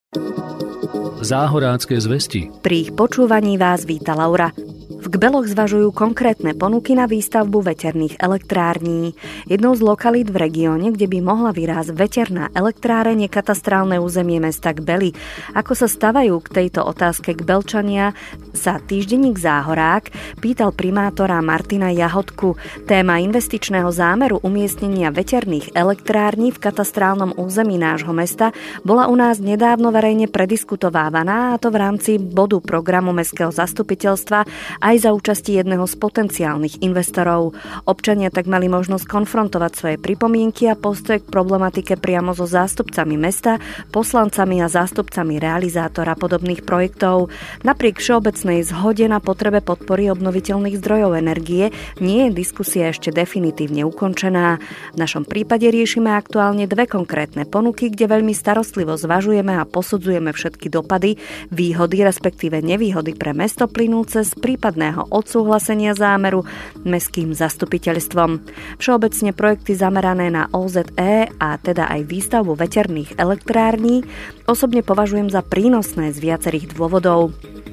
Záhorácké zvesti. Pri ich počúvaní vás víta Laura. V Kbeloch zvažujú konkrétne ponuky na výstavbu veterných elektrární. Jednou z lokalít v regióne, kde by mohla vyrásť veterná elektráreň, je katastrálne územie mesta Kbely. Ako sa stavajú k tejto otázke Kbelčania, sa týždenník Záhorák pýtal primátora Martina Jahodku. Téma investičného zámeru umiestnenia veterných elektrární v katastrálnom území nášho mesta bola u nás nedávno verejne prediskutovávaná, a to v rámci bodu programu mestského zastupiteľstva aj za účasti jedného z potenciálnych investorov. Občania tak mali možnosť konfrontovať svoje pripomienky a postoje k problematike priamo so zástupcami mesta, poslancami a zástupcami realizátora podobných projektov. Napriek všeobecnej zhode na potrebe podpory obnoviteľných zdrojov energie nie je diskusia ešte definitívne ukončená. V našom prípade riešime aktuálne dve konkrétne ponuky, kde veľmi starostlivo zvažujeme a posudzujeme všetky dopady, výhody, respektíve nevýhody pre mesto plynúce z prípadného odsúhlasenia zámeru mestským zastupiteľstvom. Všeobecne projekty zamerané na OZE a teda aj výstavbu veterných elektrární osobne považujem za prínosné z viacerých dôvodov.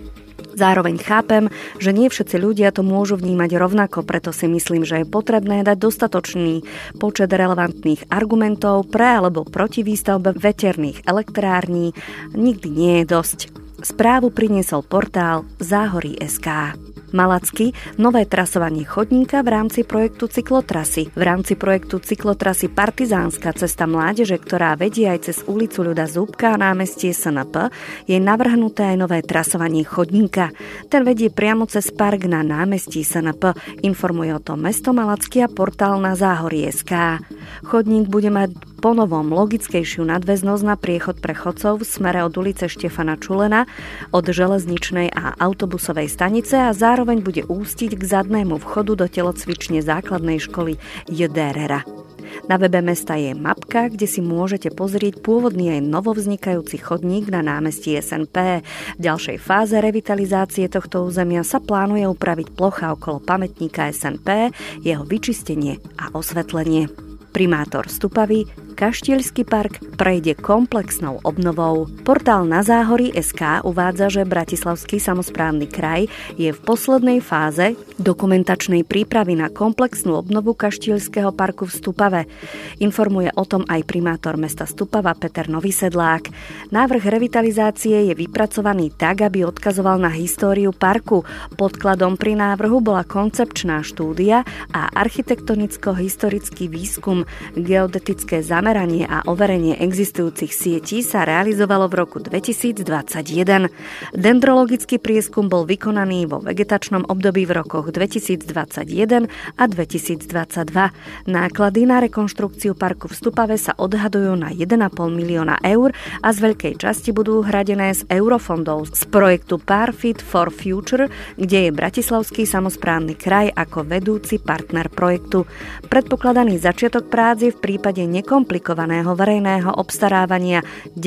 Zároveň chápem, že nie všetci ľudia to môžu vnímať rovnako, preto si myslím, že je potrebné dať dostatočný počet relevantných argumentov pre alebo proti výstavbe veterných elektrární. Nikdy nie je dosť. Správu priniesol portál Záhory.sk. Malacky nové trasovanie chodníka v rámci projektu cyklotrasy. V rámci projektu cyklotrasy Partizánska cesta mládeže, ktorá vedie aj cez ulicu Ľuda Zúbka a námestie SNP, je navrhnuté aj nové trasovanie chodníka. Ten vedie priamo cez park na námestí SNP. Informuje o tom mesto Malacky a portál na Záhory.sk. Chodník bude mať ponovom logickejšiu nadväznosť na priechod pre chodcov v smere od ulice Štefana Čulena, od železničnej a autobusovej stanice a zároveň bude ústiť k zadnému vchodu do telocvične základnej školy JDRR. Na webe mesta je mapka, kde si môžete pozrieť pôvodný aj novovznikajúci chodník na námestí SNP. V ďalšej fáze revitalizácie tohto územia sa plánuje upraviť plocha okolo pamätníka SNP, jeho vyčistenie a osvetlenie. Primátor Stupavy, Kaštielský park prejde komplexnou obnovou. Portál na Záhory.sk uvádza, že Bratislavský samosprávny kraj je v poslednej fáze dokumentačnej prípravy na komplexnú obnovu Kaštielského parku v Stupave. Informuje o tom aj primátor mesta Stupava Peter Novysedlák. Návrh revitalizácie je vypracovaný tak, aby odkazoval na históriu parku. Podkladom pri návrhu bola koncepčná štúdia a architektonicko-historický výskum. Geodetické zameranie a overenie existujúcich sietí sa realizovalo v roku 2021. Dendrologický prieskum bol vykonaný vo vegetačnom období v rokoch 2021 a 2022. Náklady na rekonštrukciu parku v Stupave sa odhadujú na 1,5 milióna eur a z veľkej časti budú hradené z eurofondov z projektu Parfit for Future, kde je Bratislavský samosprávny kraj ako vedúci partner projektu. Predpokladaný začiatok prác je v prípade nekomplikovaného verejného obstarávania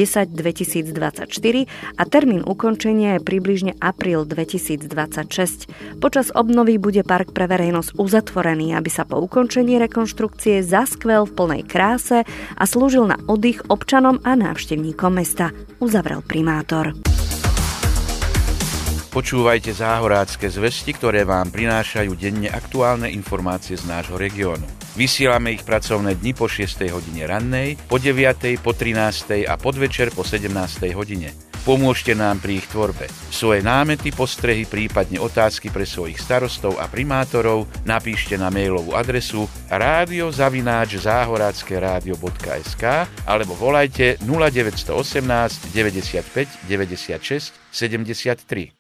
10/2024 a termín ukončenia je približne apríl 2026. Počas obnovy bude park pre verejnosť uzatvorený, aby sa po ukončení rekonštrukcie zaskvel v plnej kráse a slúžil na oddych občanom a návštevníkom mesta, uzavrel primátor. Počúvajte Záhorácké zvesti, ktoré vám prinášajú denne aktuálne informácie z nášho regiónu. Vysielame ich pracovné dni po 6. hodine rannej, po 9., po 13. a podvečer po 17. hodine. Pomôžte nám pri ich tvorbe. Svoje námety, postrehy, prípadne otázky pre svojich starostov a primátorov napíšte na mailovú adresu radio@zahorackeradio.sk alebo volajte 0918 95 96 73.